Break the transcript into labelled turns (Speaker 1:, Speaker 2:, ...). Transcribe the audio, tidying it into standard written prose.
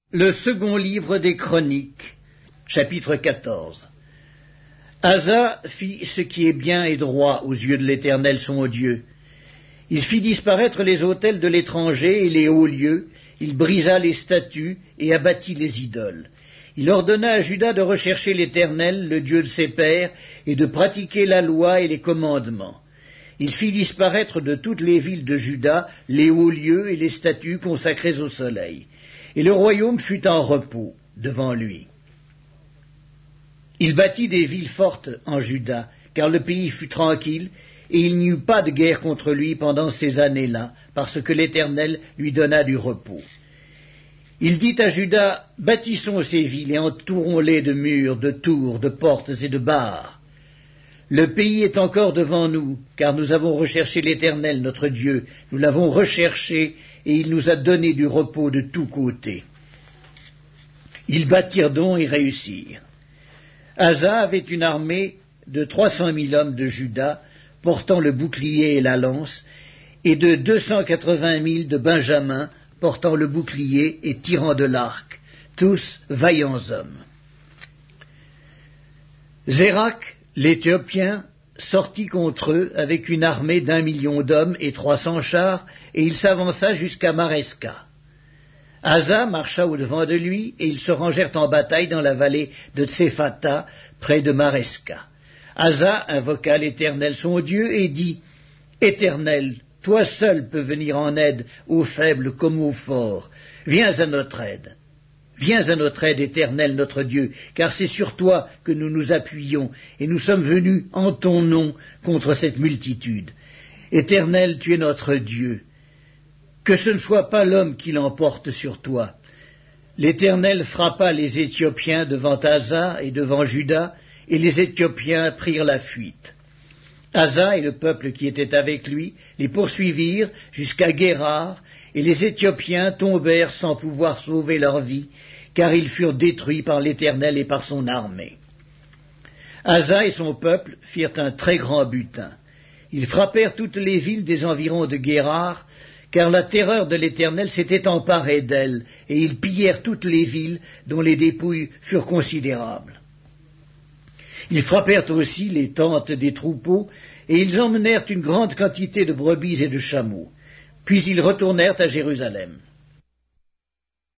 Speaker 1: Le second livre des Chroniques, chapitre 14. Asa fit ce qui est bien et droit aux yeux de l'Éternel son Dieu. Il fit disparaître les autels de l'étranger et les hauts lieux, il brisa les statues et abattit les idoles. Il ordonna à Juda de rechercher l'Éternel, le Dieu de ses pères, et de pratiquer la loi et les commandements. Il fit disparaître de toutes les villes de Juda les hauts lieux et les statues consacrées au soleil. Et le royaume fut en repos devant lui. Il bâtit des villes fortes en Juda, car le pays fut tranquille, et il n'y eut pas de guerre contre lui pendant ces années-là, parce que l'Éternel lui donna du repos. Il dit à Juda, bâtissons ces villes et entourons-les de murs, de tours, de portes et de barres. Le pays est encore devant nous, car nous avons recherché l'Éternel, notre Dieu, nous l'avons recherché, et il nous a donné du repos de tous côtés. Ils bâtirent donc et réussirent. Asa avait une armée de 300 000 hommes de Juda, portant le bouclier et la lance, et de 280 000 de Benjamin, portant le bouclier et tirant de l'arc, tous vaillants hommes. Zérak, l'Éthiopien, sortit contre eux avec une armée d'1 million d'hommes et 300 chars, et il s'avança jusqu'à Maresca. Asa marcha au-devant de lui, et ils se rangèrent en bataille dans la vallée de Tsephata, près de Maresca. Asa invoqua l'Éternel son Dieu et dit, « Éternel, toi seul peux venir en aide aux faibles comme aux forts. Viens à notre aide. Viens à notre aide, Éternel notre Dieu, car c'est sur toi que nous nous appuyons, et nous sommes venus en ton nom contre cette multitude. Éternel, tu es notre Dieu. Que ce ne soit pas l'homme qui l'emporte sur toi. » L'Éternel frappa les Éthiopiens devant Asa et devant Juda, et les Éthiopiens prirent la fuite. Asa et le peuple qui était avec lui les poursuivirent jusqu'à Guérar, et les Éthiopiens tombèrent sans pouvoir sauver leur vie, car ils furent détruits par l'Éternel et par son armée. Asa et son peuple firent un très grand butin. Ils frappèrent toutes les villes des environs de Guérar, car la terreur de l'Éternel s'était emparée d'elles, et ils pillèrent toutes les villes dont les dépouilles furent considérables. Ils frappèrent aussi les tentes des troupeaux, et ils emmenèrent une grande quantité de brebis et de chameaux. Puis ils retournèrent à Jérusalem.